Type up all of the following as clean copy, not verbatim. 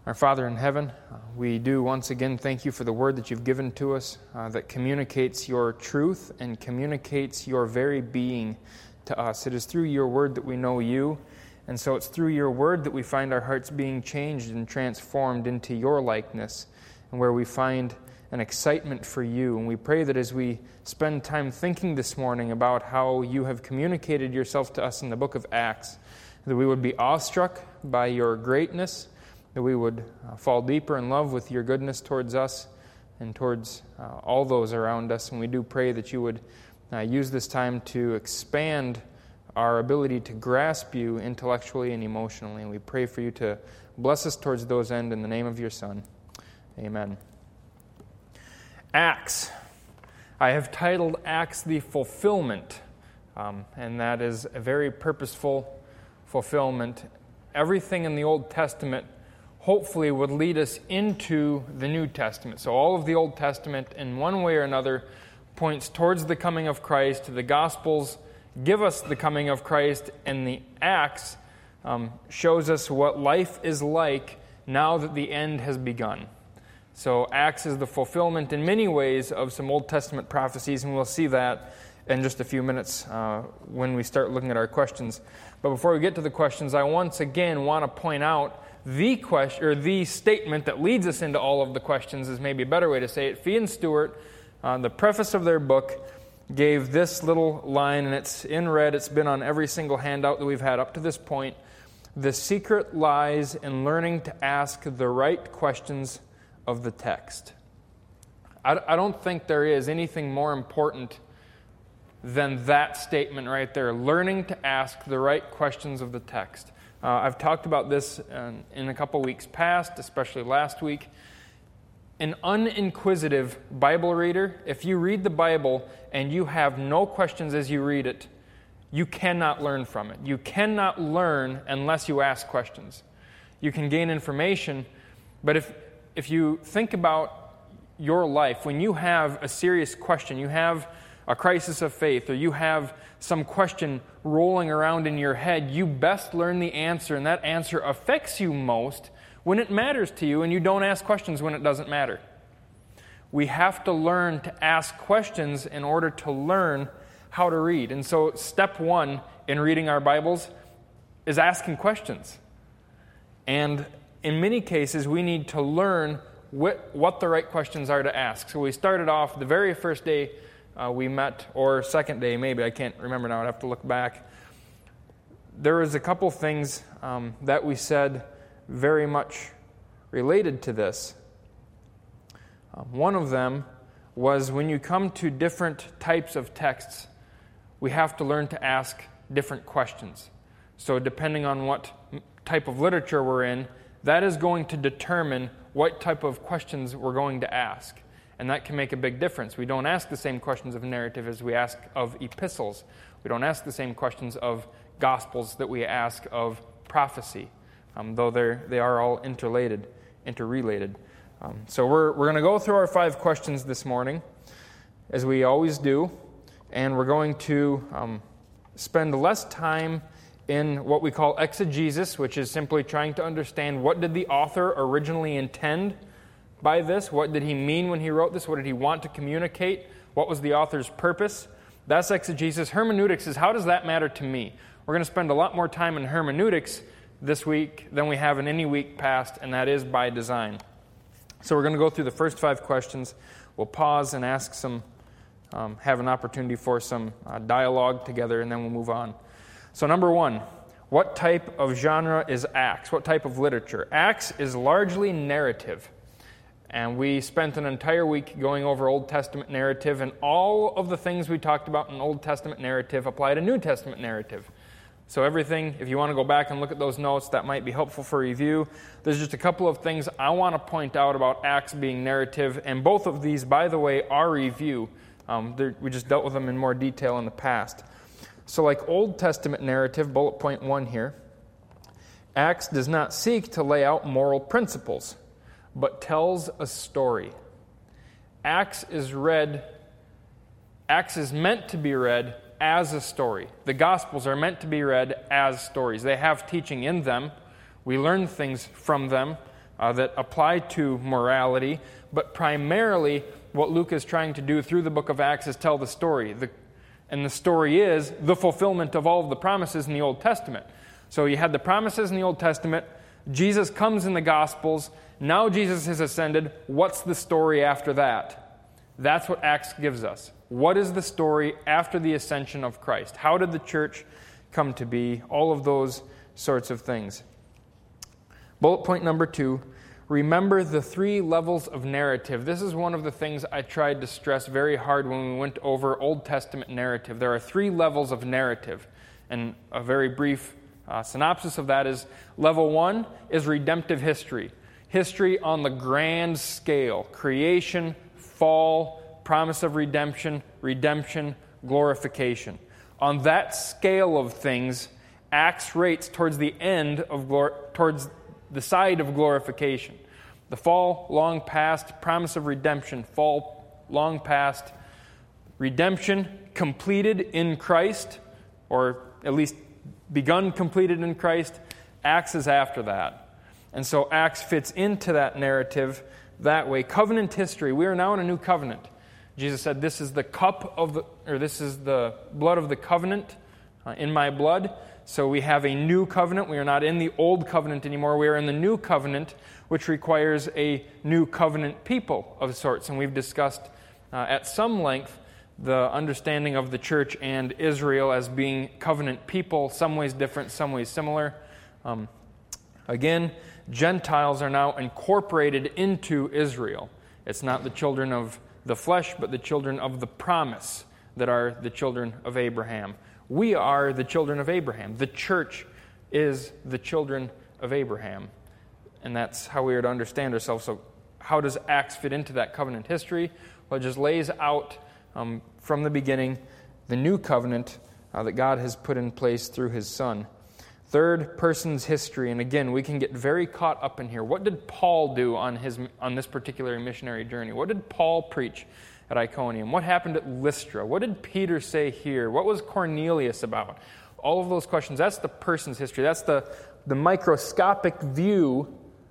Our Father in heaven, we do once again thank you for the word that you've given to us that communicates your truth and communicates your very being to us. It is through your word that we know you, and so it's through your word that we find our hearts being changed and transformed into your likeness, and where we find an excitement for you. And we pray that as we spend time thinking this morning about how you have communicated yourself to us in the book of Acts, that we would be awestruck by your greatness, that we would fall deeper in love with your goodness towards us and towards all those around us. And we do pray that you would use this time to expand our ability to grasp you intellectually and emotionally. And we pray for you to bless us towards those ends in the name of your Son. Amen. Acts. I have titled Acts the Fulfillment, and that is a very purposeful fulfillment. Everything in the Old Testament hopefully would lead us into the New Testament. So all of the Old Testament, in one way or another, points towards the coming of Christ. The Gospels give us the coming of Christ, and the Acts shows us what life is like now that the end has begun. So Acts is the fulfillment in many ways of some Old Testament prophecies, and we'll see that in just a few minutes when we start looking at our questions. But before we get to the questions, I once again want to point out the question, or the statement that leads us into all of the questions is maybe a better way to say it. Fee and Stewart, the preface of their book, gave this little line, and it's in red. It's been on every single handout that we've had up to this point. The secret lies in learning to ask the right questions of the text. I don't think there is anything more important than that statement right there, learning to ask the right questions of the text. I've talked about this in a couple weeks past, especially last week. An uninquisitive Bible reader, if you read the Bible and you have no questions as you read it, you cannot learn from it. You cannot learn unless you ask questions. You can gain information, but if you think about your life, when you have a serious question, you have a crisis of faith, or you have some question rolling around in your head, you best learn the answer, and that answer affects you most when it matters to you, and you don't ask questions when it doesn't matter. We have to learn to ask questions in order to learn how to read. And so step one in reading our Bibles is asking questions. And in many cases, we need to learn what the right questions are to ask. So we started off the very first day we met, or second day maybe, I can't remember now, I'd have to look back. There was a couple things that we said very much related to this. One of them was when you come to different types of texts, we have to learn to ask different questions. So depending on what type of literature we're in, that is going to determine what type of questions we're going to ask. And that can make a big difference. We don't ask the same questions of narrative as we ask of epistles. We don't ask the same questions of gospels that we ask of prophecy, though they are all interrelated. So we're going to go through our 5 questions this morning, as we always do, and we're going to spend less time in what we call exegesis, which is simply trying to understand what did the author originally intend by this? What did he mean when he wrote this? What did he want to communicate? What was the author's purpose? That's exegesis. Hermeneutics is, how does that matter to me? We're going to spend a lot more time in hermeneutics this week than we have in any week past, and that is by design. So we're going to go through the first 5 questions. We'll pause and ask have an opportunity for some dialogue together, and then we'll move on. So number 1, what type of genre is Acts? What type of literature? Acts is largely narrative. And we spent an entire week going over Old Testament narrative, and all of the things we talked about in Old Testament narrative apply to New Testament narrative. So everything, if you want to go back and look at those notes, that might be helpful for review. There's just a couple of things I want to point out about Acts being narrative, and both of these, by the way, are review. We just dealt with them in more detail in the past. So like Old Testament narrative, bullet point 1 here, Acts does not seek to lay out moral principles, but tells a story. Acts is meant to be read as a story. The Gospels are meant to be read as stories. They have teaching in them. We learn things from them. that apply to morality, but primarily what Luke is trying to do through the book of Acts is tell the story. And the story is the fulfillment of all of the promises in the Old Testament. So you had the promises in the Old Testament, Jesus comes in the Gospels, now Jesus has ascended, what's the story after that? That's what Acts gives us. What is the story after the ascension of Christ? How did the church come to be? All of those sorts of things. Bullet point number 2, remember the 3 levels of narrative. This is one of the things I tried to stress very hard when we went over Old Testament narrative. There are 3 levels of narrative, and a very brief synopsis of that is level 1 is redemptive history. History on the grand scale. Creation, fall, promise of redemption, glorification. On that scale of things, Acts rates towards the end of towards the side of glorification. The fall, long past, promise of redemption, fall, long past, redemption, completed in Christ, or at least begun completed in Christ. Acts is after that. And so Acts fits into that narrative that way. Covenant history, we are now in a new covenant. Jesus said, this is the this is the blood of the covenant in my blood. So we have a new covenant. We are not in the old covenant anymore. We are in the new covenant, which requires a new covenant people of sorts. And we've discussed at some length the understanding of the church and Israel as being covenant people, some ways different, some ways similar. Again, Gentiles are now incorporated into Israel. It's not the children of the flesh, but the children of the promise that are the children of Abraham. We are the children of Abraham. The church is the children of Abraham. And that's how we are to understand ourselves. So how does Acts fit into that covenant history? Well, it just lays out from the beginning the new covenant that God has put in place through His Son. Third person's history, and again, we can get very caught up in here. What did Paul do on this particular missionary journey? What did Paul preach at Iconium? What happened at Lystra? What did Peter say here? What was Cornelius about? All of those questions, that's the person's history. That's the microscopic view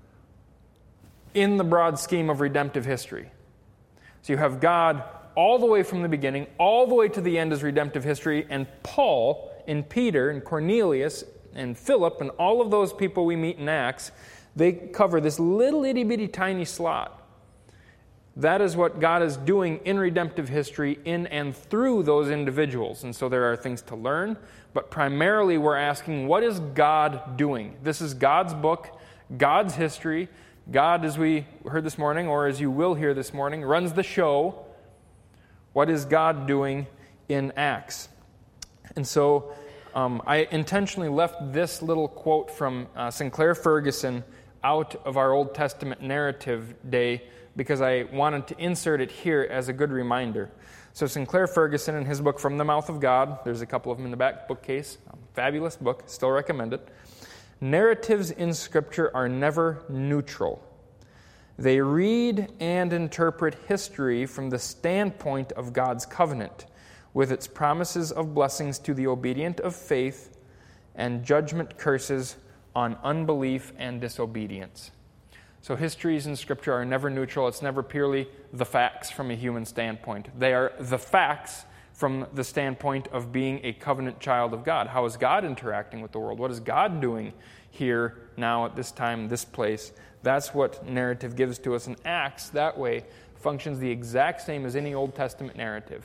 in the broad scheme of redemptive history. So you have God all the way from the beginning, all the way to the end is redemptive history, and Paul and Peter and Cornelius and Philip and all of those people we meet in Acts, they cover this little itty-bitty tiny slot. That is what God is doing in redemptive history in and through those individuals. And so there are things to learn, but primarily we're asking, what is God doing? This is God's book, God's history. God, as we heard this morning, or as you will hear this morning, runs the show. What is God doing in Acts? And so I intentionally left this little quote from Sinclair Ferguson out of our Old Testament narrative day because I wanted to insert it here as a good reminder. So Sinclair Ferguson, in his book From the Mouth of God, there's a couple of them in the back bookcase, fabulous book, still recommend it. Narratives in Scripture are never neutral. They read and interpret history from the standpoint of God's covenant, with its promises of blessings to the obedient of faith and judgment curses on unbelief and disobedience. So histories in Scripture are never neutral. It's never purely the facts from a human standpoint. They are the facts from the standpoint of being a covenant child of God. How is God interacting with the world? What is God doing here, now, at this time, this place? That's what narrative gives to us. And Acts, that way, functions the exact same as any Old Testament narrative.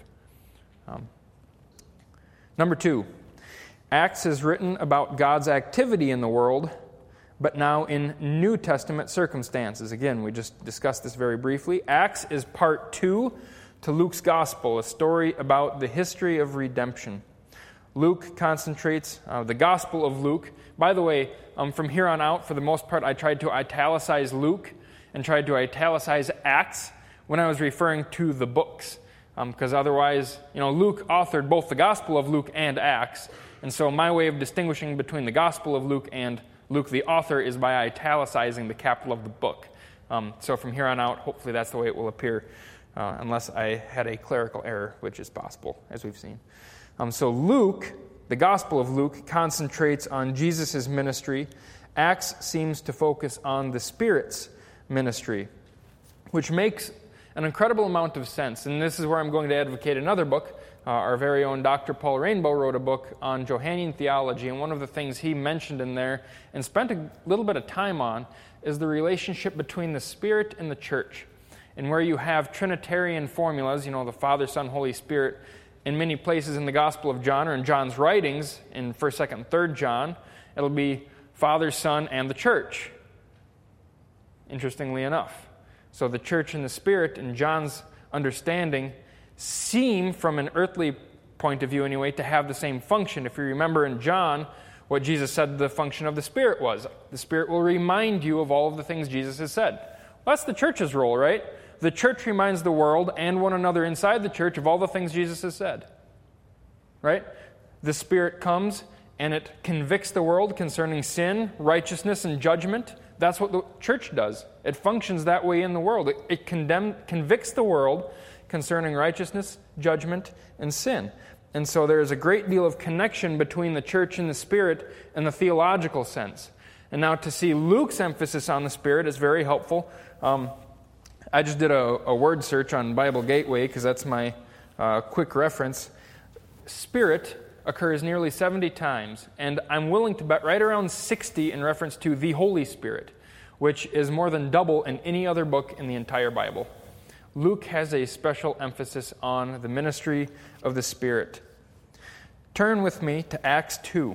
Number 2, Acts is written about God's activity in the world, but now in New Testament circumstances. Again, we just discussed this very briefly. Acts is part 2 to Luke's Gospel, a story about the history of redemption. Luke concentrates, the Gospel of Luke. By the way, from here on out, for the most part, I tried to italicize Luke and tried to italicize Acts when I was referring to the books. Because otherwise, Luke authored both the Gospel of Luke and Acts. And so my way of distinguishing between the Gospel of Luke and Luke the author is by italicizing the capital of the book. So from here on out, hopefully that's the way it will appear, unless I had a clerical error, which is possible, as we've seen. So Luke, the Gospel of Luke, concentrates on Jesus' ministry Acts seems to focus on the Spirit's ministry, which makes an incredible amount of sense. And this is where I'm going to advocate another book. Our very own Dr. Paul Rainbow wrote a book on Johannine theology, and one of the things he mentioned in there and spent a little bit of time on is the relationship between the Spirit and the church. And where you have Trinitarian formulas, the Father, Son, Holy Spirit, in many places in the Gospel of John or in John's writings, in 1st, 2nd, and 3rd John, it'll be Father, Son, and the church, interestingly enough. So the church and the Spirit, in John's understanding, seem, from an earthly point of view anyway, to have the same function. If you remember in John, what Jesus said the function of the Spirit was. The Spirit will remind you of all of the things Jesus has said. Well, that's the church's role, right? The church reminds the world and one another inside the church of all the things Jesus has said. Right? The Spirit comes and it convicts the world concerning sin, righteousness, and judgment. That's what the church does. It functions that way in the world. It convicts the world concerning righteousness, judgment, and sin. And so there is a great deal of connection between the church and the Spirit in the theological sense. And now to see Luke's emphasis on the Spirit is very helpful. I just did a word search on Bible Gateway because that's my quick reference. Spirit occurs nearly 70 times, and I'm willing to bet right around 60 in reference to the Holy Spirit, which is more than double in any other book in the entire Bible. Luke has a special emphasis on the ministry of the Spirit. Turn with me to Acts 2.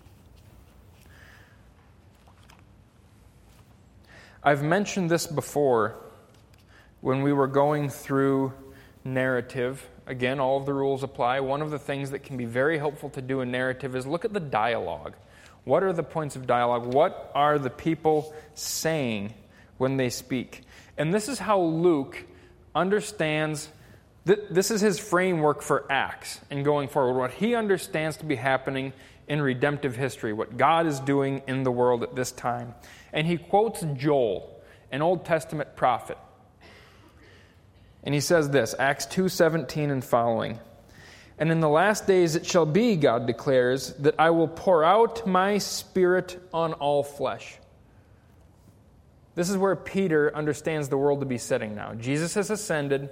I've mentioned this before when we were going through narrative. Again, all of the rules apply. One of the things that can be very helpful to do in narrative is look at the dialogue. What are the points of dialogue? What are the people saying when they speak? And this is how Luke understands, this is his framework for Acts and going forward, what he understands to be happening in redemptive history, what God is doing in the world at this time. And he quotes Joel, an Old Testament prophet. And he says this, Acts 2:17 and following. And in the last days it shall be, God declares, that I will pour out my Spirit on all flesh. This is where Peter understands the world to be sitting now. Jesus has ascended.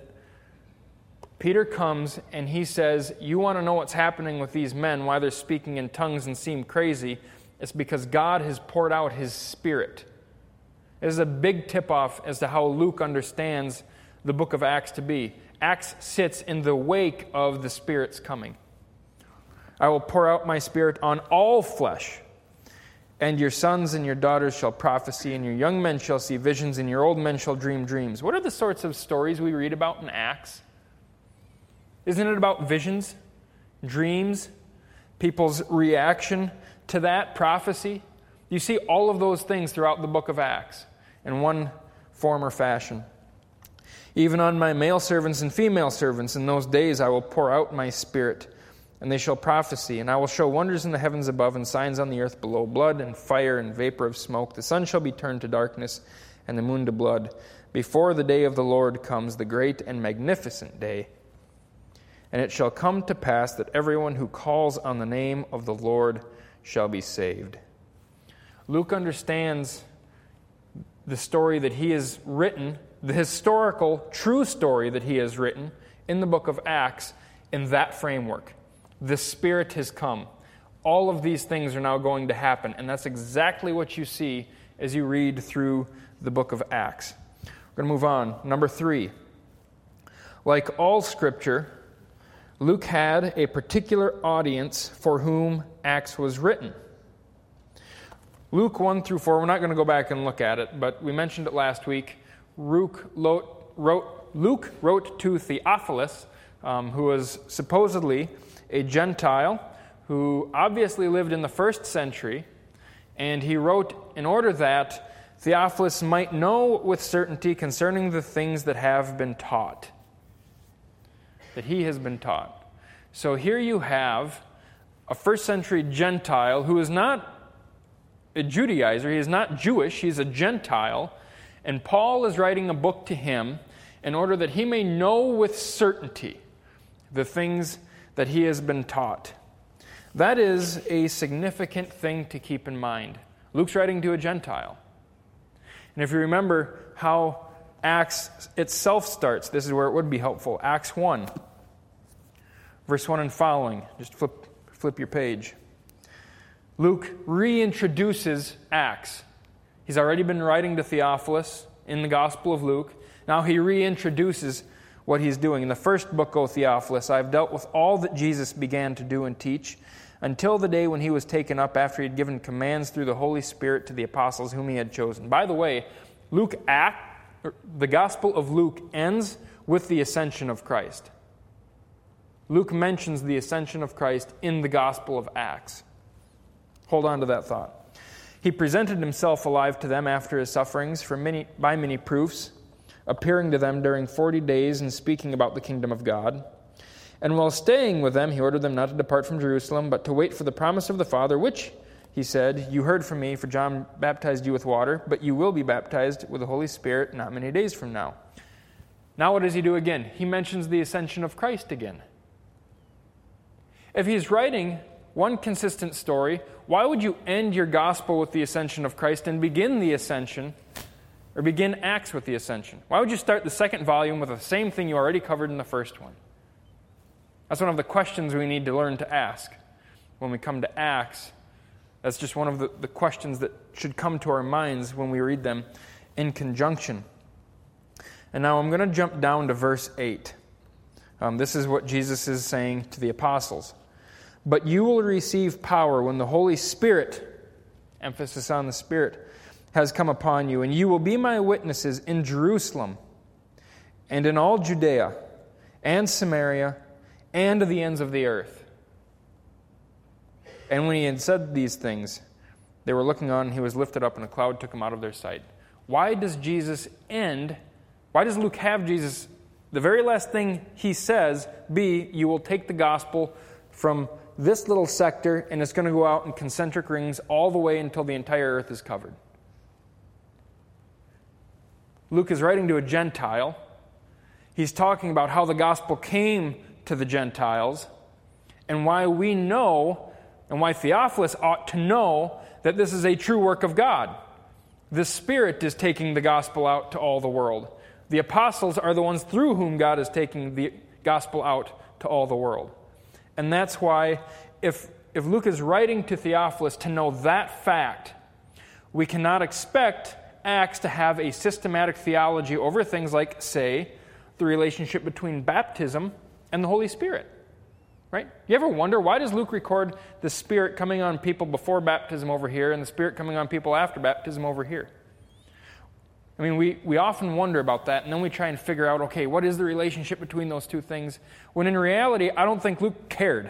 Peter comes and he says, you want to know what's happening with these men, why they're speaking in tongues and seem crazy? It's because God has poured out His Spirit. It is a big tip-off as to how Luke understands the book of Acts to be. Acts sits in the wake of the Spirit's coming. I will pour out my Spirit on all flesh, and your sons and your daughters shall prophesy, and your young men shall see visions, and your old men shall dream dreams. What are the sorts of stories we read about in Acts? Isn't it about visions, dreams, people's reaction to that prophecy? You see all of those things throughout the book of Acts in one form or fashion. Even on my male servants and female servants in those days I will pour out my Spirit, and they shall prophesy, and I will show wonders in the heavens above and signs on the earth below, blood and fire and vapor of smoke. The sun shall be turned to darkness and the moon to blood, before the day of the Lord comes, the great and magnificent day. And it shall come to pass that everyone who calls on the name of the Lord shall be saved. Luke understands the story that he has written, the historical, true story that he has written in the book of Acts in that framework. The Spirit has come. All of these things are now going to happen, and that's exactly what you see as you read through the book of Acts. We're going to move on. Number 3. Like all Scripture, Luke had a particular audience for whom Acts was written. Luke 1 through 4, we're not going to go back and look at it, but we mentioned it last week. Luke wrote to Theophilus, who was supposedly a Gentile, who obviously lived in the 1st century, and he wrote in order that Theophilus might know with certainty concerning the things that have been taught, that he has been taught. So here you have a 1st century Gentile who is not a Judaizer, he is not Jewish, he's a Gentile, and Paul is writing a book to him in order that he may know with certainty the things that he has been taught. That is a significant thing to keep in mind. Luke's writing to a Gentile. And if you remember how Acts itself starts, this is where it would be helpful. Acts 1, verse 1 and following. Just flip your page. Luke reintroduces Acts. He's already been writing to Theophilus in the Gospel of Luke. Now he reintroduces what he's doing. In the first book, O Theophilus, I have dealt with all that Jesus began to do and teach until the day when he was taken up after he had given commands through the Holy Spirit to the apostles whom he had chosen. By the way, the Gospel of Luke ends with the ascension of Christ. Luke mentions the ascension of Christ in the Gospel of Acts. Hold on to that thought. He presented himself alive to them after his sufferings by many proofs, appearing to them during 40 days and speaking about the kingdom of God. And while staying with them, he ordered them not to depart from Jerusalem, but to wait for the promise of the Father, which, he said, you heard from me, for John baptized you with water, but you will be baptized with the Holy Spirit not many days from now. Now what does he do again? He mentions the ascension of Christ again. If he's writing one consistent story, why would you end your gospel with the ascension of Christ and begin the ascension, or begin Acts with the ascension? Why would you start the second volume with the same thing you already covered in the first one? That's one of the questions we need to learn to ask when we come to Acts. That's just one of the questions that should come to our minds when we read them in conjunction. And now I'm going to jump down to verse 8. This is what Jesus is saying to the apostles. But you will receive power when the Holy Spirit, emphasis on the Spirit, has come upon you, and you will be my witnesses in Jerusalem and in all Judea and Samaria and to the ends of the earth. And when he had said these things, they were looking on, and he was lifted up, and a cloud took him out of their sight. Why does Luke have Jesus, the very last thing he says, be, you will take the gospel from this little sector, and it's going to go out in concentric rings all the way until the entire earth is covered? Luke is writing to a Gentile. He's talking about how the gospel came to the Gentiles, and why we know, and why Theophilus ought to know, that this is a true work of God. The Spirit is taking the gospel out to all the world. The apostles are the ones through whom God is taking the gospel out to all the world. And that's why, if Luke is writing to Theophilus to know that fact, we cannot expect Acts to have a systematic theology over things like, say, the relationship between baptism and the Holy Spirit. Right? You ever wonder, why does Luke record the Spirit coming on people before baptism over here and the Spirit coming on people after baptism over here? I mean, we often wonder about that, and then we try and figure out, okay, what is the relationship between those two things? When in reality, I don't think Luke cared.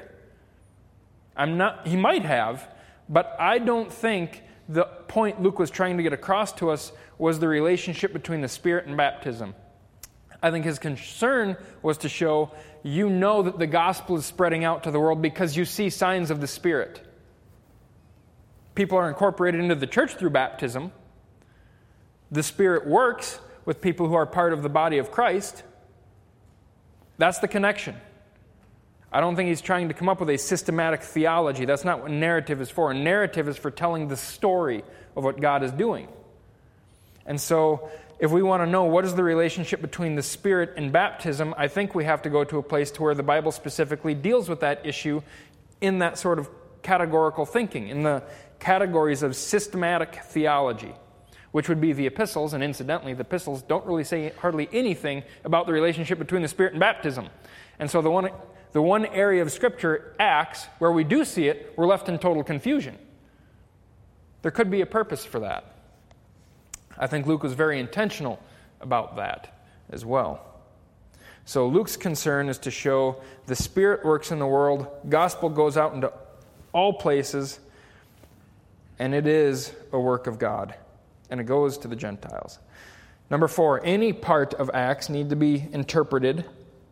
He might have, but I don't think the point Luke was trying to get across to us was the relationship between the Spirit and baptism. I think his concern was to show, you know that the gospel is spreading out to the world because you see signs of the Spirit. People are incorporated into the church through baptism. The Spirit works with people who are part of the body of Christ. That's the connection. I don't think he's trying to come up with a systematic theology. That's not what narrative is for. A narrative is for telling the story of what God is doing. And so, if we want to know what is the relationship between the Spirit and baptism, I think we have to go to a place to where the Bible specifically deals with that issue in that sort of categorical thinking, in the categories of systematic theology, which would be the epistles. And incidentally, the epistles don't really say hardly anything about the relationship between the Spirit and baptism. And so the one area of Scripture, Acts, where we do see it, we're left in total confusion. There could be a purpose for that. I think Luke was very intentional about that as well. So Luke's concern is to show the Spirit works in the world, gospel goes out into all places, and it is a work of God, and it goes to the Gentiles. Number 4, any part of Acts needs to be interpreted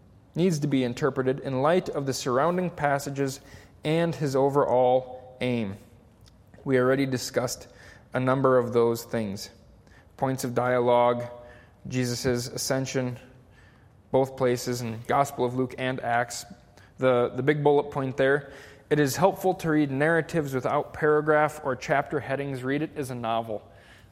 in light of the surrounding passages and his overall aim. We already discussed a number of those things. Points of dialogue, Jesus' ascension, both places in Gospel of Luke and Acts. The big bullet point there it is helpful to read narratives without paragraph or chapter headings. Read it as a novel.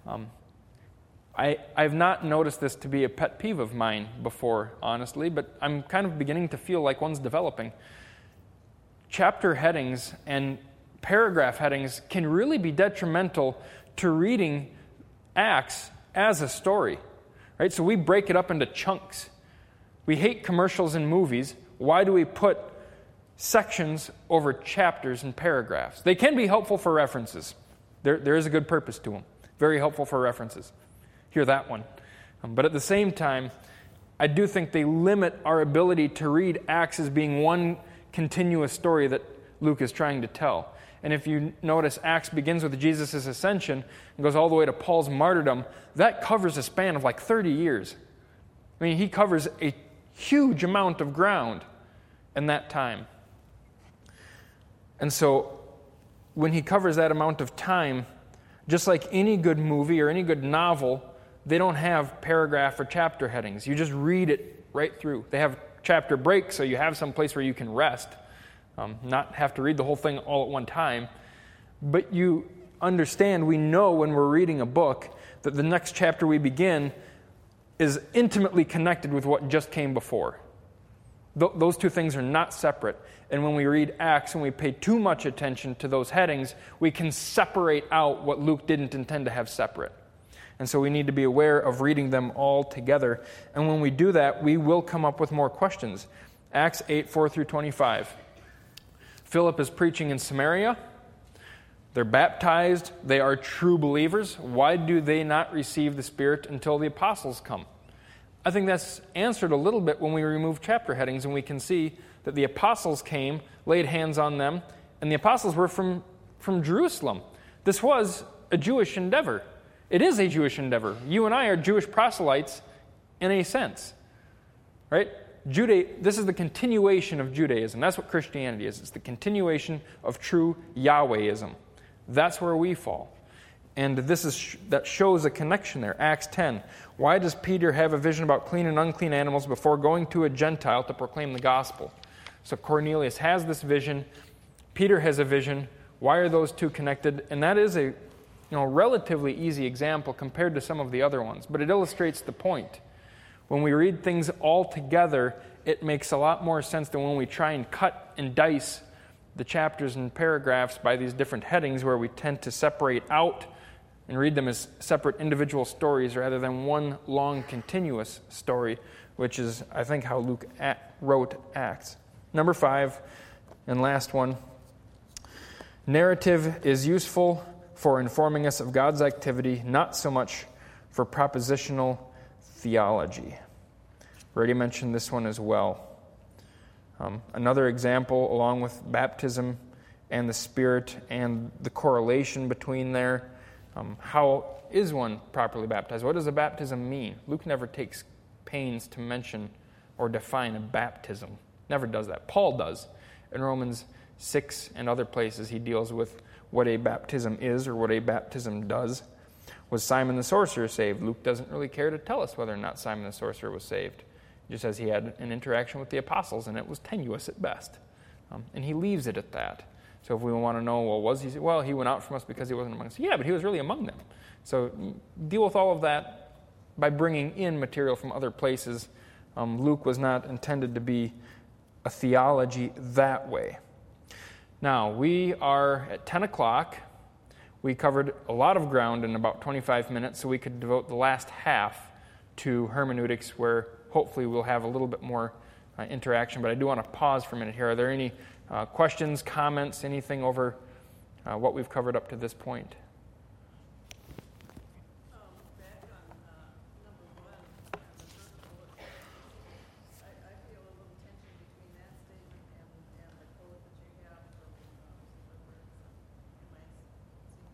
I've not noticed this to be a pet peeve of mine before, honestly, but I'm kind of beginning to feel like one's developing. Chapter headings and paragraph headings can really be detrimental to reading Acts as a story, right? So we break it up into chunks. We hate commercials in movies. Why do we put sections over chapters and paragraphs? They can be helpful for references. There is a good purpose to them. Very helpful for references. Hear that one. But at the same time, I do think they limit our ability to read Acts as being one continuous story that Luke is trying to tell. And if you notice, Acts begins with Jesus' ascension and goes all the way to Paul's martyrdom. That covers a span of like 30 years. I mean, he covers a huge amount of ground in that time. And so when he covers that amount of time, just like any good movie or any good novel, they don't have paragraph or chapter headings. You just read it right through. They have chapter breaks, so you have some place where you can rest, not have to read the whole thing all at one time. But you understand, we know when we're reading a book that the next chapter we begin is intimately connected with what just came before. Those two things are not separate. And when we read Acts and we pay too much attention to those headings, we can separate out what Luke didn't intend to have separate. And so we need to be aware of reading them all together. And when we do that, we will come up with more questions. Acts 8, 4 through 25. Philip is preaching in Samaria. They're baptized. They are true believers. Why do they not receive the Spirit until the apostles come? I think that's answered a little bit when we remove chapter headings and we can see that the apostles came, laid hands on them, and the apostles were from Jerusalem. This was a Jewish endeavor. It is a Jewish endeavor. You and I are Jewish proselytes in a sense, right? This is the continuation of Judaism. That's what Christianity is. It's the continuation of true Yahwehism. That's where we fall. And that shows a connection there. Acts 10. Why does Peter have a vision about clean and unclean animals before going to a Gentile to proclaim the gospel? So Cornelius has this vision. Peter has a vision. Why are those two connected? And that is a relatively easy example compared to some of the other ones. But it illustrates the point. When we read things all together, it makes a lot more sense than when we try and cut and dice the chapters and paragraphs by these different headings where we tend to separate out and read them as separate individual stories rather than one long continuous story, which is, I think, how Luke wrote Acts. Number 5, and last one. Narrative is useful for informing us of God's activity, not so much for propositional theology. Already mentioned this one as well. Another example, along with baptism and the Spirit and the correlation between there. How is one properly baptized? What does a baptism mean? Luke never takes pains to mention or define a baptism. Never does that. Paul does. In Romans 6 and other places, he deals with what a baptism is or what a baptism does. Was Simon the sorcerer saved? Luke doesn't really care to tell us whether or not Simon the sorcerer was saved. He just says he had an interaction with the apostles, and it was tenuous at best. And he leaves it at that. So if we want to know, was he? Well, he went out from us because he wasn't among us. Yeah, but he was really among them. So deal with all of that by bringing in material from other places. Luke was not intended to be a theology that way. Now, we are at 10 o'clock. We covered a lot of ground in about 25 minutes, so we could devote the last half to hermeneutics, where hopefully we'll have a little bit more interaction. But I do want to pause for a minute here. Are there any questions, comments, anything over what we've covered up to this point? Back on number 1, the first bullet, I feel a little tension between that statement and the quote that you have from Am I seeing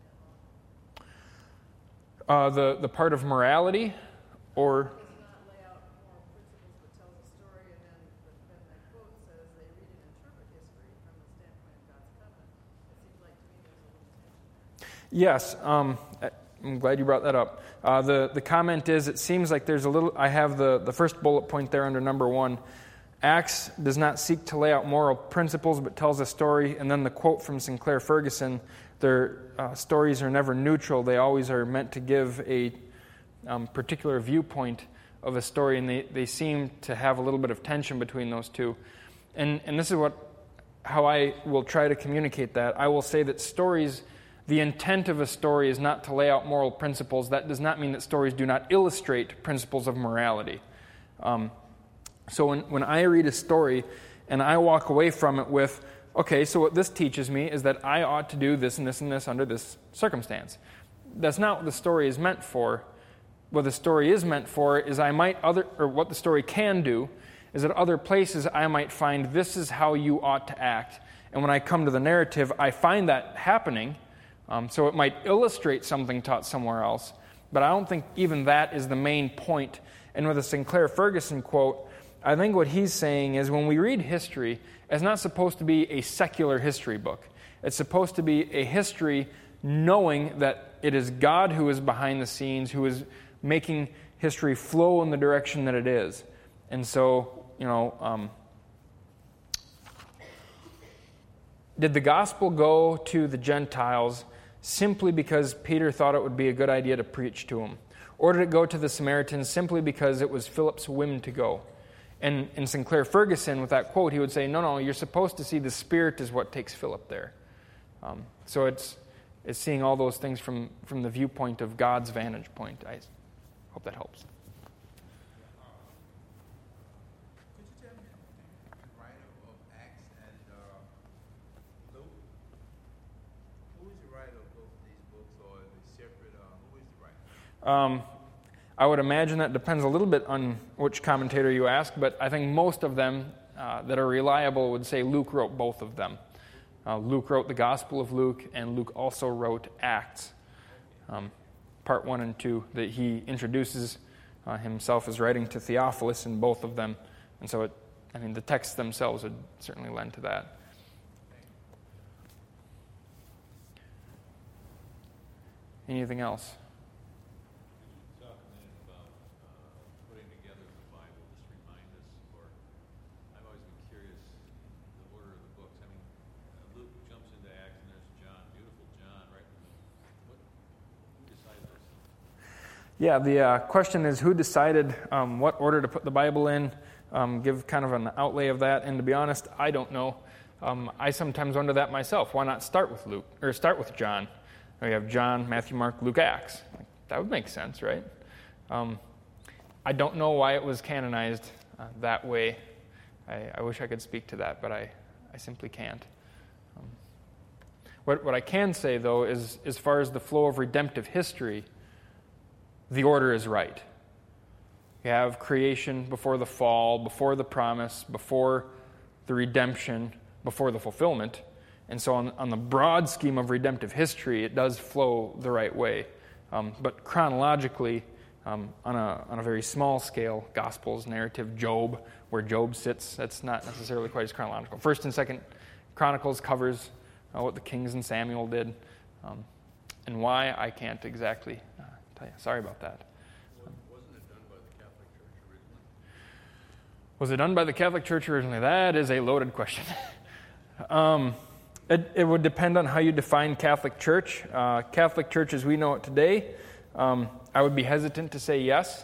that wrong? The part of morality, or Does not lay out moral principles, but tells a story, and then that quote says they read and interpret history from the standpoint of God's covenant. It seems like to me there's a little tension there. yes, I'm glad you brought that up. The comment is, it seems like there's a little. I have the first bullet point there under number 1. Acts does not seek to lay out moral principles, but tells a story. And then the quote from Sinclair Ferguson, their stories are never neutral. They always are meant to give a particular viewpoint of a story, and they seem to have a little bit of tension between those two. And this is how I will try to communicate that. I will say that stories, the intent of a story is not to lay out moral principles. That does not mean that stories do not illustrate principles of morality. So when I read a story and I walk away from it with, okay, so what this teaches me is that I ought to do this and this and this under this circumstance. That's not what the story is meant for. What the story is meant for is what the story can do is at other places I might find this is how you ought to act. And when I come to the narrative, I find that happening. So it might illustrate something taught somewhere else. But I don't think even that is the main point. And with a Sinclair Ferguson quote, I think what he's saying is when we read history, it's not supposed to be a secular history book. It's supposed to be a history knowing that it is God who is behind the scenes, who is making history flow in the direction that it is. And so, did the gospel go to the Gentiles simply because Peter thought it would be a good idea to preach to them? Or did it go to the Samaritans simply because it was Philip's whim to go? And in Sinclair Ferguson, with that quote, he would say, no, you're supposed to see the Spirit is what takes Philip there. So it's seeing all those things from the viewpoint of God's vantage point. I hope that helps. Could you tell me the writer of Acts and Luke? Who is the writer of both of these books, or are they separate? Who is the writer? I would imagine that depends a little bit on which commentator you ask, but I think most of them that are reliable would say Luke wrote both of them. Luke wrote the Gospel of Luke, and Luke also wrote Acts, part 1 and 2, that he introduces himself as writing to Theophilus in both of them. And so, the texts themselves would certainly lend to that. Anything else? Yeah, the question is who decided what order to put the Bible in, give kind of an outlay of that, and to be honest, I don't know. I sometimes wonder that myself. Why not start with Luke, or start with John? We have John, Matthew, Mark, Luke, Acts. That would make sense, right? I don't know why it was canonized that way. I wish I could speak to that, but I simply can't. What I can say, though, is as far as the flow of redemptive history, the order is right. You have creation before the fall, before the promise, before the redemption, before the fulfillment. And so on the broad scheme of redemptive history, it does flow the right way. But chronologically, on a very small scale, Gospels, narrative, Job, where Job sits, that's not necessarily quite as chronological. 1st and 2nd Chronicles covers what the kings and Samuel did. And why, I can't exactly tell you. Sorry about that. Wasn't it done by the Catholic Church originally? Was it done by the Catholic Church originally? That is a loaded question. It would depend on how you define Catholic Church. Catholic Church as we know it today, I would be hesitant to say yes,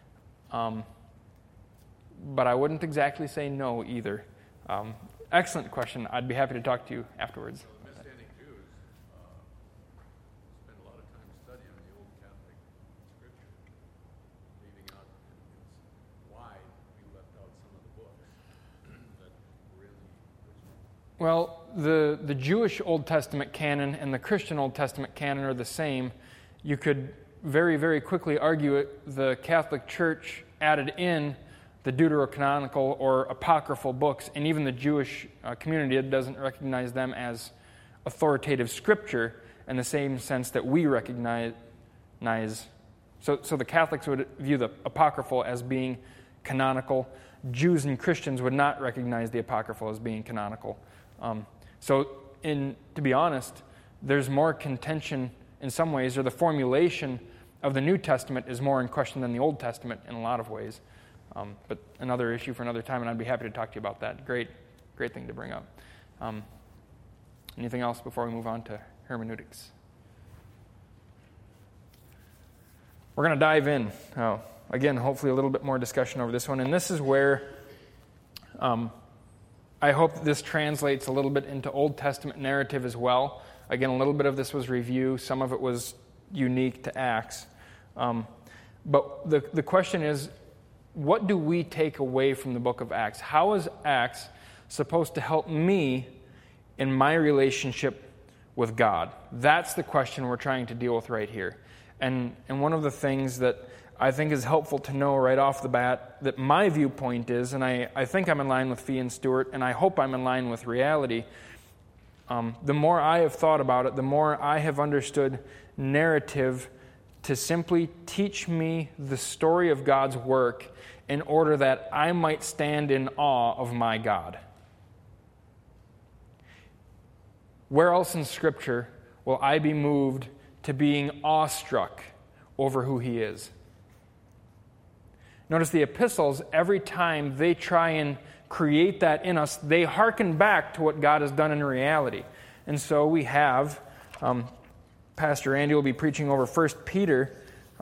but I wouldn't exactly say no either. Excellent question. I'd be happy to talk to you afterwards. Messianic Jews spend a lot of time studying the Old Catholic Scripture, leaving out why we left out some of the books that were in the original. Well, the Jewish Old Testament canon and the Christian Old Testament canon are the same. You could very, very quickly argue it. The Catholic Church added in the deuterocanonical or apocryphal books, and even the Jewish community doesn't recognize them as authoritative scripture in the same sense that we recognize. So the Catholics would view the apocryphal as being canonical. Jews and Christians would not recognize the apocryphal as being canonical. To be honest, there's more contention in some ways, or the formulation of the New Testament is more in question than the Old Testament in a lot of ways. But another issue for another time, and I'd be happy to talk to you about that. Great thing to bring up. Anything else before we move on to hermeneutics? We're going to dive in. Again, hopefully a little bit more discussion over this one. And this is where I hope that this translates a little bit into Old Testament narrative as well. Again, a little bit of this was review. Some of it was unique to Acts. But the question is, what do we take away from the book of Acts? How is Acts supposed to help me in my relationship with God? That's the question we're trying to deal with right here. And one of the things that I think is helpful to know right off the bat that my viewpoint is, and I think I'm in line with Fee and Stewart, and I hope I'm in line with reality, the more I have thought about it, the more I have understood narrative to simply teach me the story of God's work in order that I might stand in awe of my God. Where else in Scripture will I be moved to being awestruck over who He is? Notice the epistles, every time they try and create that in us, they hearken back to what God has done in reality. And so we have, Pastor Andy will be preaching over 1 Peter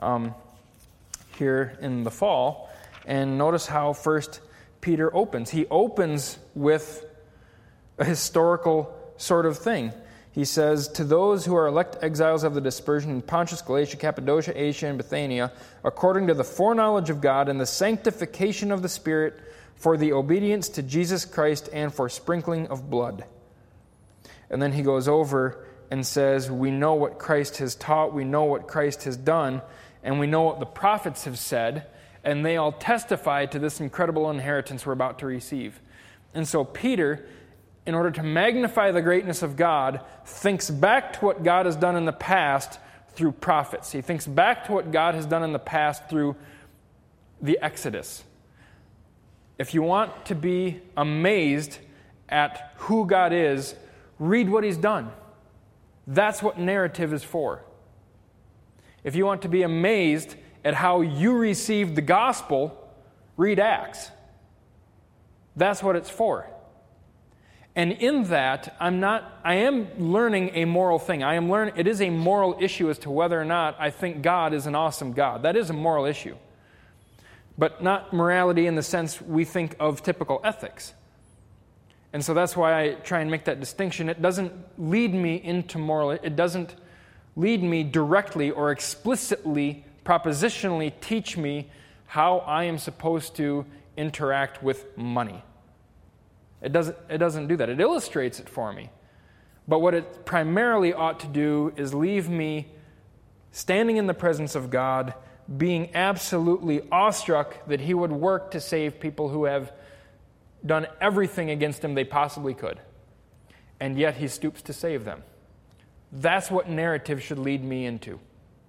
here in the fall. And notice how 1 Peter opens. He opens with a historical sort of thing. He says, "To those who are elect exiles of the dispersion in Pontus, Galatia, Cappadocia, Asia, and Bithynia, according to the foreknowledge of God and the sanctification of the Spirit, for the obedience to Jesus Christ and for sprinkling of blood." And then he goes over and says, we know what Christ has taught, we know what Christ has done, and we know what the prophets have said, and they all testify to this incredible inheritance we're about to receive. And so Peter, in order to magnify the greatness of God, thinks back to what God has done in the past through prophets. He thinks back to what God has done in the past through the Exodus. If you want to be amazed at who God is, read what He's done. That's what narrative is for. If you want to be amazed at how you received the gospel, read Acts. That's what it's for. And in that, I am learning a moral thing. It is a moral issue as to whether or not I think God is an awesome God. That is a moral issue. But not morality in the sense we think of typical ethics. And so that's why I try and make that distinction. It doesn't lead me into moral. It doesn't lead me directly or explicitly, propositionally teach me how I am supposed to interact with money. It doesn't do that. It illustrates it for me. But what it primarily ought to do is leave me standing in the presence of God, being absolutely awestruck that He would work to save people who have done everything against Him they possibly could. And yet He stoops to save them. That's what narrative should lead me into.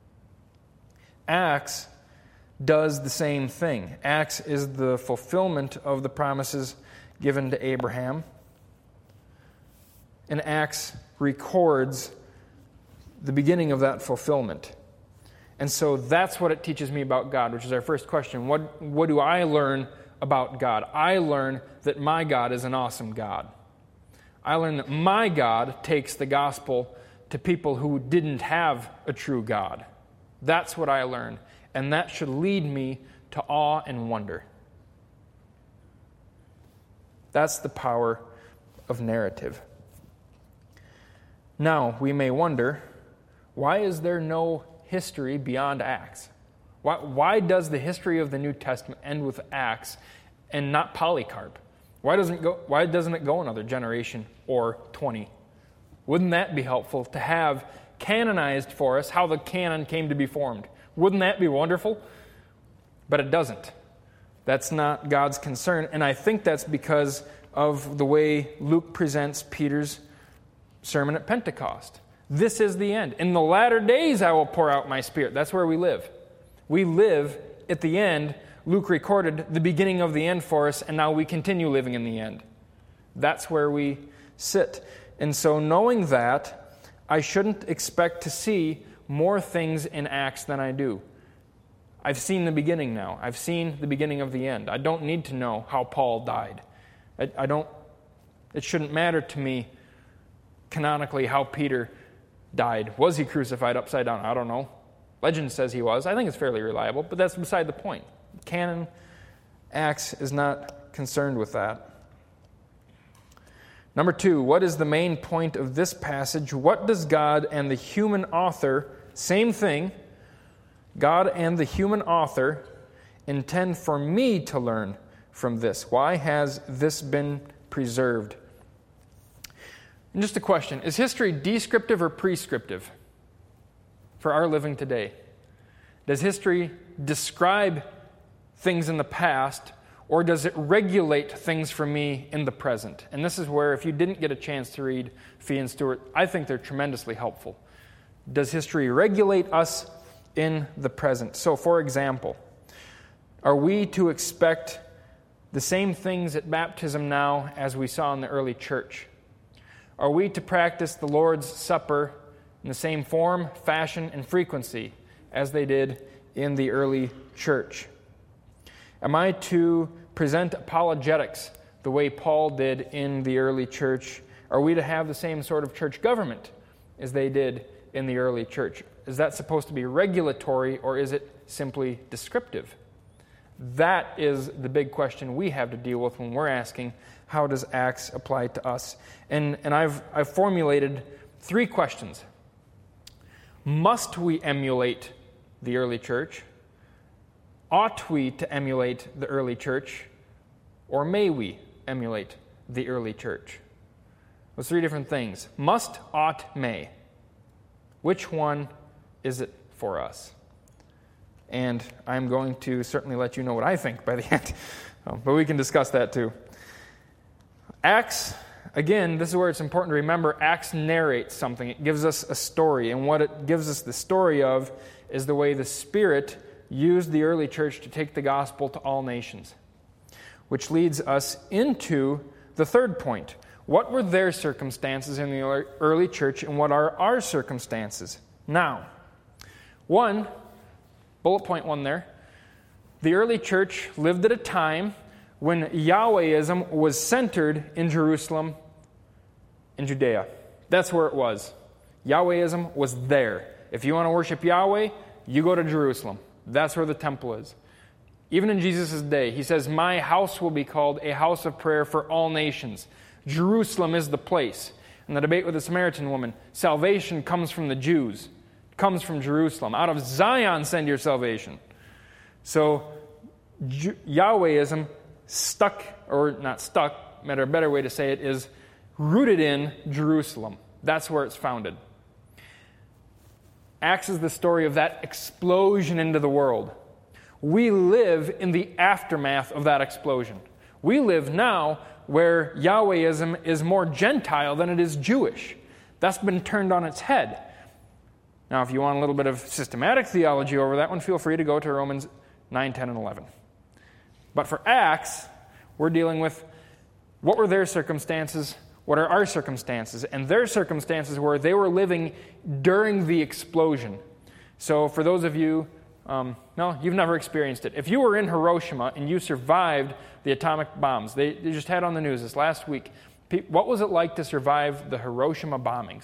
Acts does the same thing. Acts is the fulfillment of the promises given to Abraham. And Acts records the beginning of that fulfillment. And so that's what it teaches me about God, which is our first question. What do I learn about God? I learn that my God is an awesome God. I learn that my God takes the gospel to people who didn't have a true God. That's what I learn. And that should lead me to awe and wonder. That's the power of narrative. Now, we may wonder, why is there no history beyond Acts? Why does the history of the New Testament end with Acts and not Polycarp? Why doesn't it go another generation or 20? Wouldn't that be helpful to have canonized for us how the canon came to be formed? Wouldn't that be wonderful? But it doesn't. That's not God's concern, and I think that's because of the way Luke presents Peter's sermon at Pentecost. This is the end. In the latter days I will pour out my Spirit. That's where we live. We live at the end. Luke recorded the beginning of the end for us, and now we continue living in the end. That's where we sit. And so knowing that, I shouldn't expect to see more things in Acts than I do. I've seen the beginning now. I've seen the beginning of the end. I don't need to know how Paul died. It shouldn't matter to me canonically how Peter died. Was he crucified upside down? I don't know. Legend says he was. I think it's fairly reliable, but that's beside the point. Canon Acts is not concerned with that. Number 2, what is the main point of this passage? What does God and the human author, same thing, God and the human author intend for me to learn from this? Why has this been preserved? And just a question, is history descriptive or prescriptive for our living today? Does history describe things in the past, or does it regulate things for me in the present? And this is where, if you didn't get a chance to read Fee and Stewart, I think they're tremendously helpful. Does history regulate us in the present? So, for example, are we to expect the same things at baptism now as we saw in the early church? Are we to practice the Lord's Supper in the same form, fashion, and frequency as they did in the early church? Am I to present apologetics the way Paul did in the early church? Are we to have the same sort of church government as they did in the early church? Is that supposed to be regulatory, or is it simply descriptive? That is the big question we have to deal with when we're asking, how does Acts apply to us? And I've formulated 3 questions. Must we emulate the early church? Ought we to emulate the early church? Or may we emulate the early church? Those 3 different things. Must, ought, may. Which one is it for us? And I'm going to certainly let you know what I think by the end. But we can discuss that too. Acts, again, this is where it's important to remember, Acts narrates something. It gives us a story. And what it gives us the story of is the way the Spirit used the early church to take the gospel to all nations. Which leads us into the third point. What were their circumstances in the early church, and what are our circumstances now? 1, bullet point 1 there. The early church lived at a time when Yahwehism was centered in Jerusalem and Judea. That's where it was. Yahwehism was there. If you want to worship Yahweh, you go to Jerusalem. That's where the temple is. Even in Jesus' day, he says, "My house will be called a house of prayer for all nations." Jerusalem is the place. In the debate with the Samaritan woman, salvation comes from the Jews, comes from Jerusalem. Out of Zion send your salvation. So Yahwehism stuck, or not stuck, a better way to say it is rooted in Jerusalem. That's where it's founded. Acts is the story of that explosion into the world. We live in the aftermath of that explosion. We live now where Yahwehism is more Gentile than it is Jewish. That's been turned on its head. Now, if you want a little bit of systematic theology over that one, feel free to go to Romans 9, 10, and 11. But for Acts, we're dealing with what were their circumstances, what are our circumstances, and their circumstances were they were living during the explosion. So for those of you, no, you've never experienced it. If you were in Hiroshima and you survived the atomic bombs, they just had on the news this last week, what was it like to survive the Hiroshima bombings?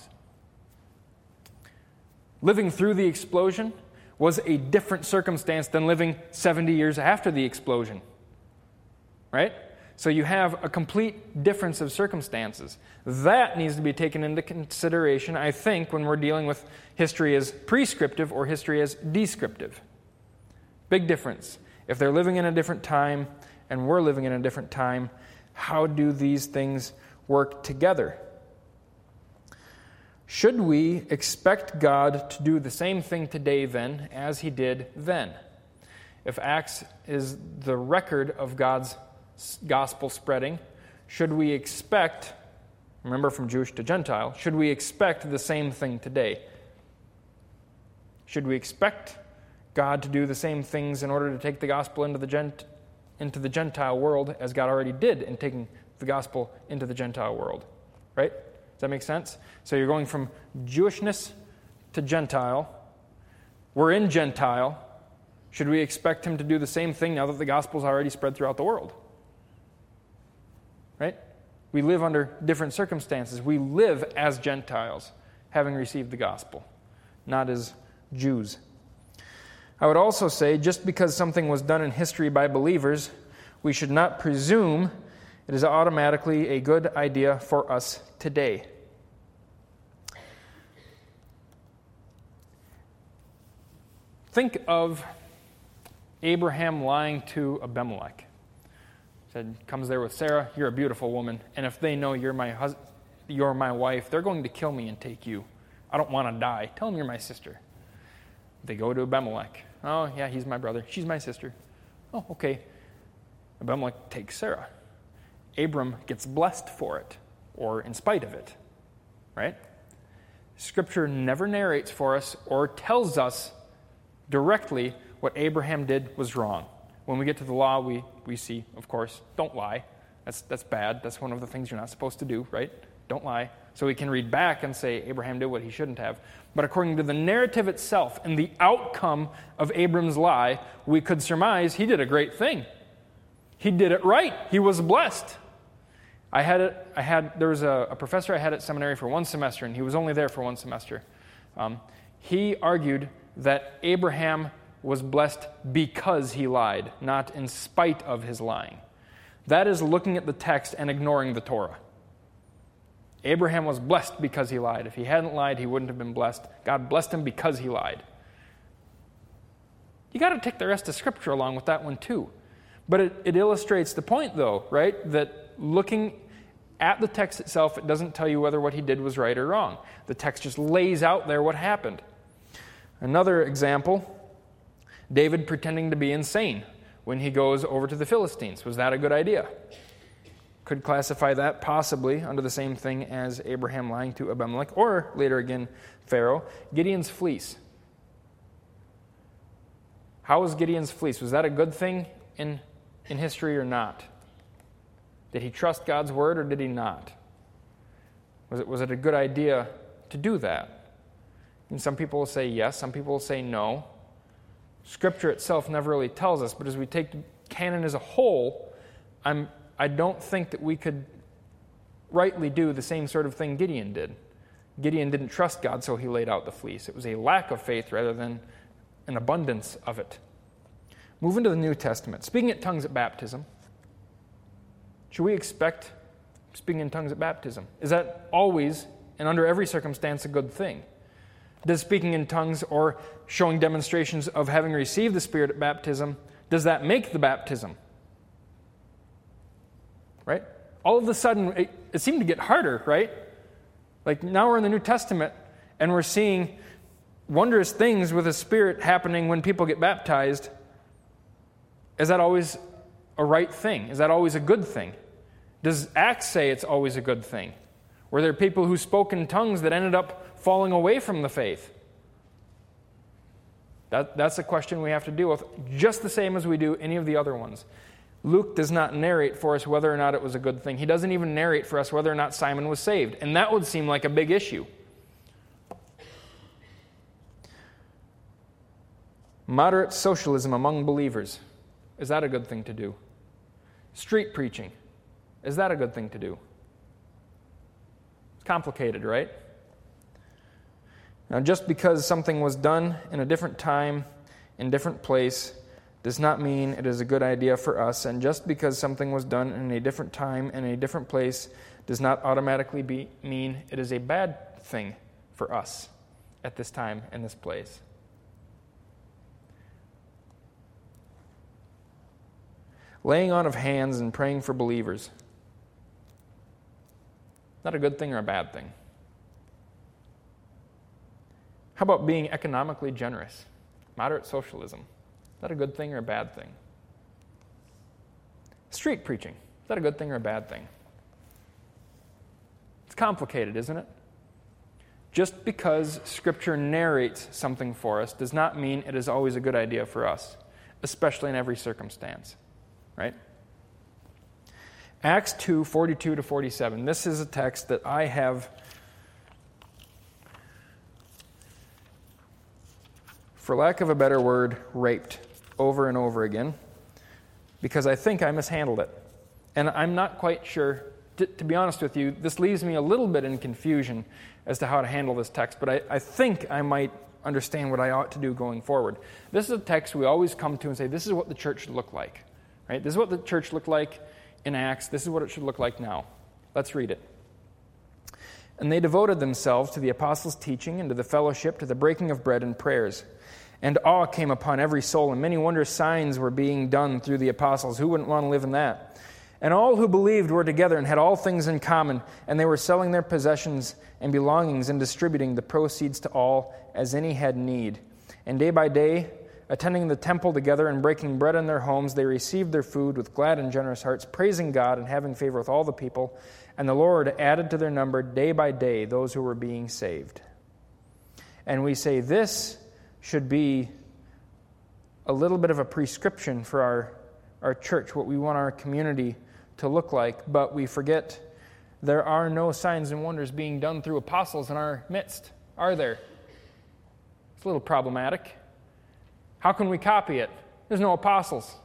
Living through the explosion was a different circumstance than living 70 years after the explosion. Right? So you have a complete difference of circumstances. That needs to be taken into consideration, I think, when we're dealing with history as prescriptive or history as descriptive. Big difference. If they're living in a different time and we're living in a different time, how do these things work together? Should we expect God to do the same thing today then as he did then? If Acts is the record of God's gospel spreading, should we expect, remember from Jewish to Gentile, should we expect the same thing today? Should we expect God to do the same things in order to take the gospel into the Gentile world as God already did in taking the gospel into the Gentile world? Right? Does that make sense? So you're going from Jewishness to Gentile. We're in Gentile. Should we expect him to do the same thing now that the gospel's already spread throughout the world? Right? We live under different circumstances. We live as Gentiles, having received the gospel, not as Jews. I would also say, just because something was done in history by believers, we should not presume it is automatically a good idea for us today. Think of Abraham lying to Abimelech. Said, comes there with Sarah, you're a beautiful woman, and if they know you're my wife, they're going to kill me and take you. I don't want to die. Tell them you're my sister. They go to Abimelech. Oh, yeah, he's my brother. She's my sister. Oh, okay. Abimelech takes Sarah. Abram gets blessed for it, or in spite of it, right? Scripture never narrates for us or tells us directly what Abraham did was wrong. When we get to the law, we see, of course, don't lie. That's bad. That's one of the things you're not supposed to do, right? Don't lie. So we can read back and say Abraham did what he shouldn't have. But according to the narrative itself and the outcome of Abram's lie, we could surmise he did a great thing. He did it right. He was blessed. There was a professor I had at seminary for one semester, and he was only there for one semester. He argued that Abraham was blessed because he lied, not in spite of his lying. That is looking at the text and ignoring the Torah. Abraham was blessed because he lied. If he hadn't lied, he wouldn't have been blessed. God blessed him because he lied. You got to take the rest of Scripture along with that one too. But it illustrates the point, though, right? That looking at the text itself, it doesn't tell you whether what he did was right or wrong. The text just lays out there what happened. Another example, David pretending to be insane when he goes over to the Philistines. Was that a good idea? Could classify that possibly under the same thing as Abraham lying to Abimelech, or later again, Pharaoh. Gideon's fleece. How was Gideon's fleece? Was that a good thing in history or not? Did he trust God's word or did he not? Was it a good idea to do that? And some people will say yes, some people will say no. Scripture itself never really tells us, but as we take canon as a whole, I don't think that we could rightly do the same sort of thing Gideon did. Gideon didn't trust God, so he laid out the fleece. It was a lack of faith rather than an abundance of it. Moving to the New Testament. Speaking in tongues at baptism. Should we expect speaking in tongues at baptism? Is that always and under every circumstance a good thing? Does speaking in tongues or showing demonstrations of having received the Spirit at baptism, does that make the baptism? Right? All of a sudden, it seemed to get harder, right? Like now we're in the New Testament and we're seeing wondrous things with the Spirit happening when people get baptized. Is that always a right thing? Is that always a good thing? Does Acts say it's always a good thing? Were there people who spoke in tongues that ended up falling away from the faith? That's a question we have to deal with, just the same as we do any of the other ones. Luke does not narrate for us whether or not it was a good thing. He doesn't even narrate for us whether or not Simon was saved. And that would seem like a big issue. Moderate socialism among believers. Is that a good thing to do? Street preaching. Is that a good thing to do? It's complicated, right? Now, just because something was done in a different time, in a different place, does not mean it is a good idea for us. And just because something was done in a different time and a different place does not automatically mean it is a bad thing for us at this time and this place. Laying on of hands and praying for believers. Not a good thing or a bad thing. How about being economically generous? Moderate socialism. Is that a good thing or a bad thing? Street preaching. Is that a good thing or a bad thing? It's complicated, isn't it? Just because Scripture narrates something for us does not mean it is always a good idea for us, especially in every circumstance. Right? Acts 2, 42 to 47. This is a text that I have, for lack of a better word, raped. over and over again because I think I mishandled it. And I'm not quite sure, to be honest with you, this leaves me a little bit in confusion as to how to handle this text, but I think I might understand what I ought to do going forward. This is a text we always come to and say, this is what the church should look like. Right? This is what the church looked like in Acts. This is what it should look like now. Let's read it. And they devoted themselves to the apostles' teaching and to the fellowship, to the breaking of bread and prayers. And awe came upon every soul, and many wondrous signs were being done through the apostles. Who wouldn't want to live in that? And all who believed were together and had all things in common, and they were selling their possessions and belongings and distributing the proceeds to all as any had need. And day by day, attending the temple together and breaking bread in their homes, they received their food with glad and generous hearts, praising God and having favor with all the people. And the Lord added to their number day by day those who were being saved. And we say this should be a little bit of a prescription for our church, what we want our community to look like, but we forget there are no signs and wonders being done through apostles in our midst, are there? It's a little problematic. How can we copy it? There's no apostles.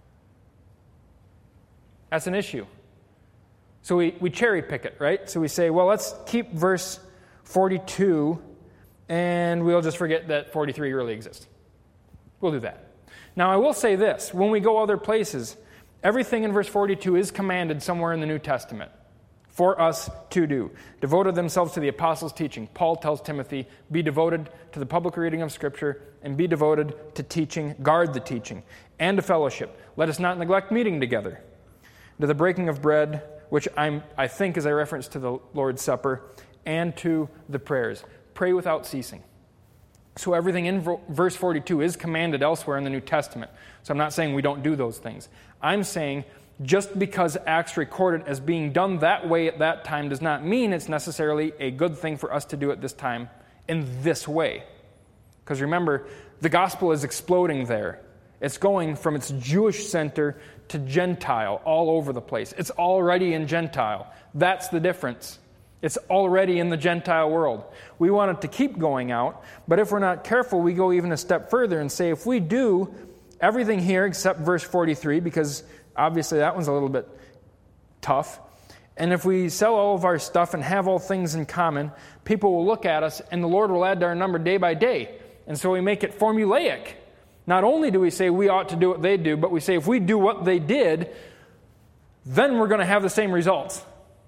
That's an issue. So we cherry pick it, right? So we say, well, let's keep verse 42, and we'll just forget that 43 really exists. We'll do that. Now, I will say this. When we go other places, everything in verse 42 is commanded somewhere in the New Testament for us to do. Devoted themselves to the apostles' teaching. Paul tells Timothy, be devoted to the public reading of Scripture and be devoted to teaching, guard the teaching, and to fellowship. Let us not neglect meeting together. To the breaking of bread, which I think is a reference to the Lord's Supper, and to the prayers. Pray without ceasing. So everything in verse 42 is commanded elsewhere in the New Testament. So I'm not saying we don't do those things. I'm saying just because Acts recorded as being done that way at that time does not mean it's necessarily a good thing for us to do it this time in this way. Because remember, the gospel is exploding there. It's going from its Jewish center to Gentile all over the place. It's already in Gentile. That's the difference. It's already in the Gentile world. We want it to keep going out, but if we're not careful, we go even a step further and say, if we do everything here except verse 43, because obviously that one's a little bit tough, and if we sell all of our stuff and have all things in common, people will look at us and the Lord will add to our number day by day. And so we make it formulaic. Not only do we say we ought to do what they do, but we say if we do what they did, then we're going to have the same results.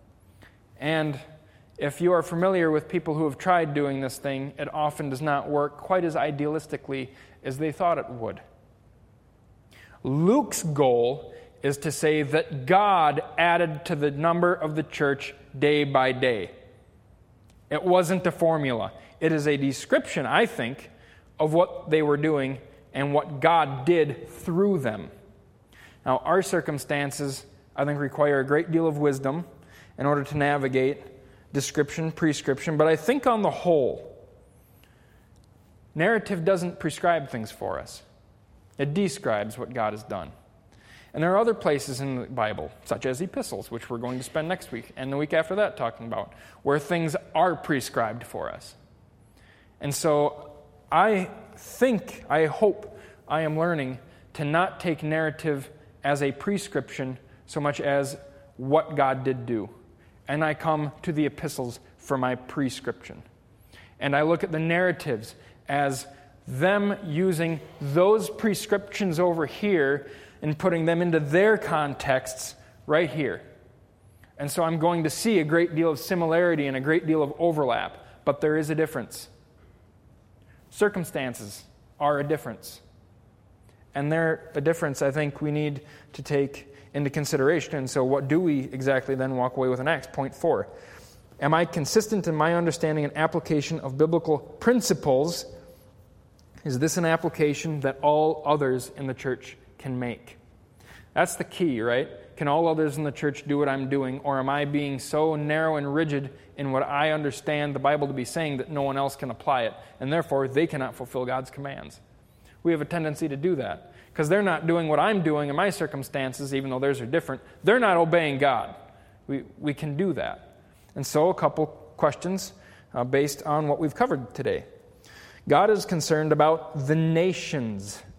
And if you are familiar with people who have tried doing this thing, it often does not work quite as idealistically as they thought it would. Luke's goal is to say that God added to the number of the church day by day. It wasn't a formula. It is a description, I think, of what they were doing and what God did through them. Now, our circumstances, I think, require a great deal of wisdom in order to navigate description, prescription, but I think on the whole, narrative doesn't prescribe things for us. It describes what God has done. And there are other places in the Bible, such as epistles, which we're going to spend next week and the week after that talking about, where things are prescribed for us. And so I hope I am learning to not take narrative as a prescription so much as what God did do. And I come to the epistles for my prescription. And I look at the narratives as them using those prescriptions over here and putting them into their contexts right here. And so I'm going to see a great deal of similarity and a great deal of overlap, but there is a difference. Circumstances are a difference. And they're a difference I think we need to take into consideration. And so what do we exactly then walk away with in Acts? Point 4. Am I consistent in my understanding and application of biblical principles? Is this an application that all others in the church can make? That's the key, right? Can all others in the church do what I'm doing, or am I being so narrow and rigid in what I understand the Bible to be saying that no one else can apply it, and therefore they cannot fulfill God's commands? We have a tendency to do that, because they're not doing what I'm doing in my circumstances, even though theirs are different. They're not obeying God. We can do that. And so a couple questions based on what we've covered today. God is concerned about the nations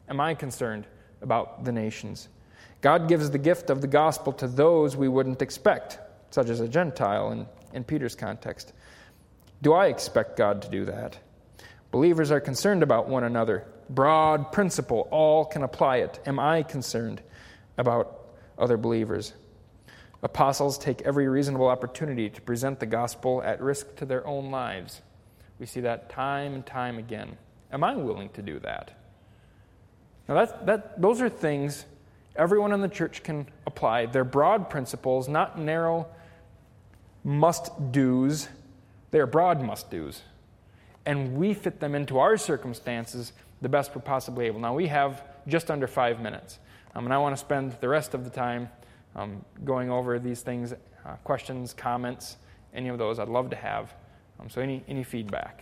Am I concerned about the nations? God gives the gift of the gospel to those we wouldn't expect, such as a Gentile in Peter's context. Do I expect God to do that? Believers are concerned about one another. Broad principle, all can apply it. Am I concerned about other believers? Apostles take every reasonable opportunity to present the gospel at risk to their own lives. We see that time and time again. Am I willing to do that? Now those are things everyone in the church can apply. They're broad principles, not narrow must-dos. They are broad must-dos. And we fit them into our circumstances the best we're possibly able. Now, we have just under 5 minutes. And I want to spend the rest of the time going over these things, questions, comments, any of those I'd love to have. So any feedback.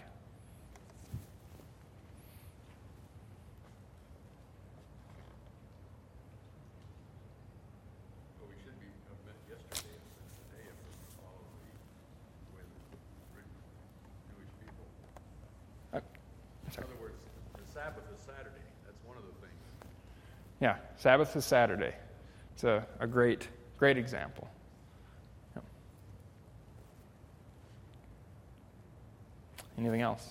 Well, we should be met yesterday and today for all of the way the Jewish people. In other words, the Sabbath is Saturday. That's one of the things. Yeah, Sabbath is Saturday. It's a great example. Yep. Anything else?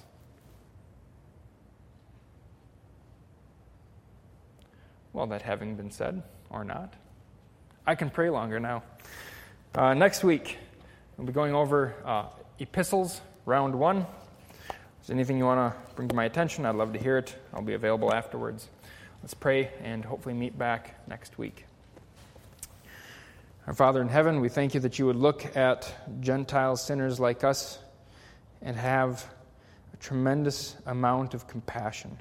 Well, that having been said, or not, I can pray longer now. Next week, we'll be going over epistles, round 1. If there's anything you want to bring to my attention, I'd love to hear it. I'll be available afterwards. Let's pray and hopefully meet back next week. Our Father in heaven, we thank you that you would look at Gentile sinners like us and have a tremendous amount of compassion.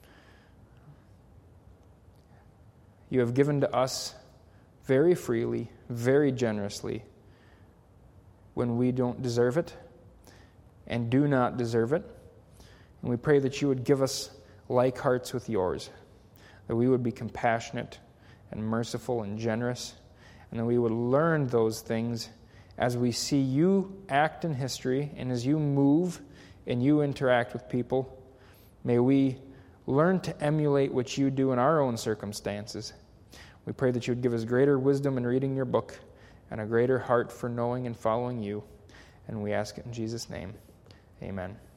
You have given to us very freely, very generously, when we don't deserve it and do not deserve it. And we pray that you would give us like hearts with yours, that we would be compassionate and merciful and generous, and that we would learn those things as we see you act in history and as you move and you interact with people. May we learn to emulate what you do in our own circumstances. We pray that you would give us greater wisdom in reading your book and a greater heart for knowing and following you. And we ask it in Jesus' name. Amen.